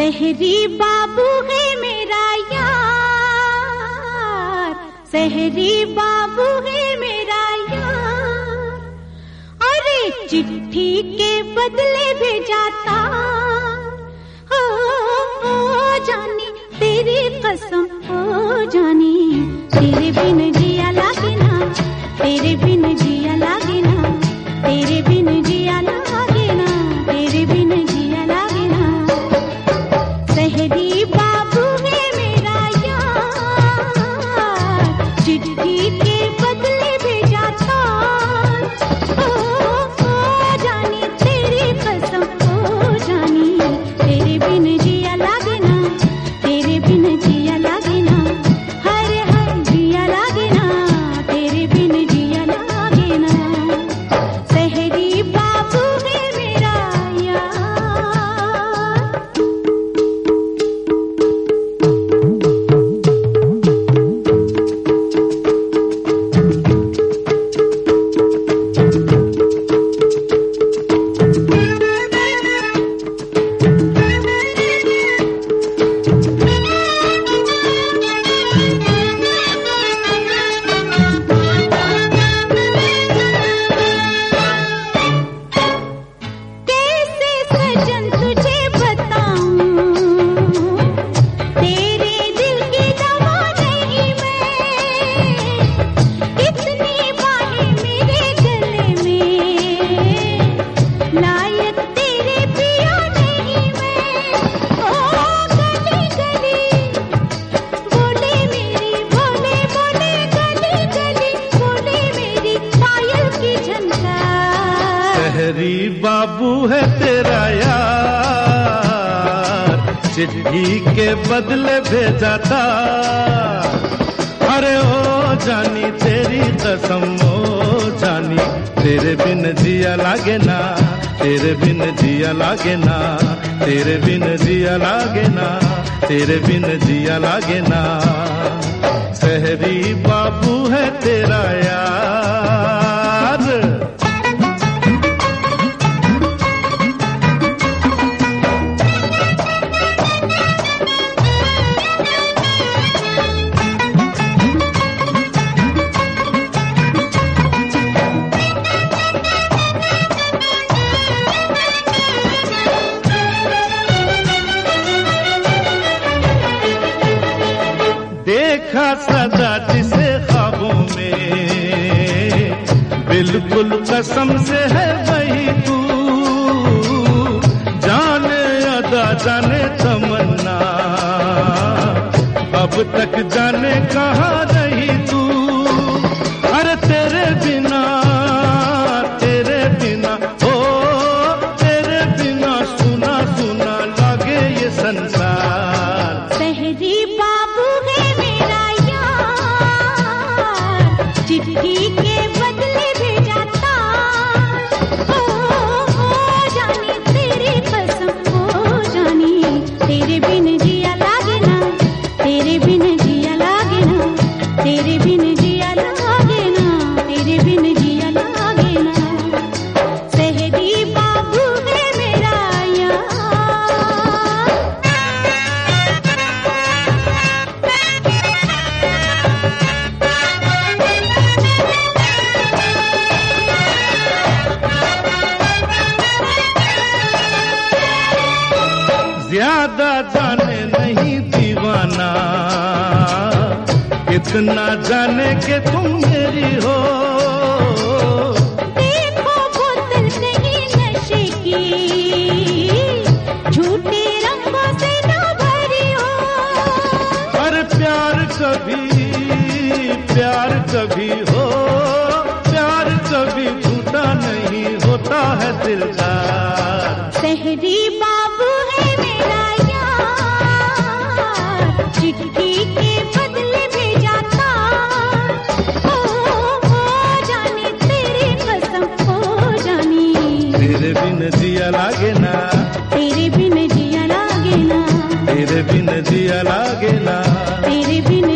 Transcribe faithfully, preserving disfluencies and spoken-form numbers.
सहरी बाबू है मेरा यार, सहरी बाबू है मेरा यार। अरे चिट्ठी के बदले भेजाता हो, हो जानी तेरी कसम हो जानी, तेरे बिन जिया लागे ना, तेरे बिन जिया लागे ना, तेरे बिन जिया लागे ना, तेरे बिन जिया लागे ना। सहरी बाबू है मेरा यार, चिट्ठी के बदले भेजाता हो, हो जानी तेरी कसम हो जानी, तेरे बिन जिया लागे ना, तेरे बिन जिया लागे ना, हरे हर जिया लागे ना, तेरे बिन जिया लागे ना। सहरी बाबू है मेरा यार। कैसे सजन तुझे बताऊं, तेरे दिल की दवा नहीं मैं, इतनी बाहें मेरे गले में, लायक तेरे पिया नहीं मैं। ओ गली गली बोले मेरी, बोले बोले गली गली बोले मेरी पायल की झनकार। सहरी बाबू है तेरा यार, चिट्ठी के बदले भेजा था। अरे ओ जानी तेरी कसम ओ जानी, तेरे बिन जिया लागे ना, तेरे बिन जिया लागे ना, तेरे बिन जिया लागे ना, तेरे बिन जिया लागे ना। सहरी बाबू है तेरा यार। देखा सदा जिसे ख्वाबों में, बिल्कुल कसम से है वही तू, जाने अदा जाने तमन्ना, अब तक जाने कहाँ रही तू। अरे तेरे बिना तेरे बिना ओ तेरे बिना सुना सुना लागे ये संसार। सहरी बाबू है मेरा यार, चिट्ठी के बदले भेजाता हो, हो जानी तेरी कसम हो जानी, तेरे बिन जिया लागे ना, तेरे बिन जिया लागे ना, तेरे बिन जिया लागे ना, तेरे बिन जिया लागे ना। सहरी बाबू है मेरा यार। ज्यादा जाने नहीं दीवाना, इतना जाने के तुम मेरी हो। देखो बोतल नहीं नशे की, झूठे रंगों से ना भरी हो। अरे प्यार कभी प्यार कभी हो, प्यार कभी झूठा नहीं होता है दिलदार। सहरी बाबू है मेरा यार, चिट्ठी के बदले भेजाता हो, हो जानी तेरी कसम हो जानी, तेरे बिन जिया लागे ना, तेरे बिन जिया लागे ना, तेरे बिन जिया लागे ना, तेरे बिन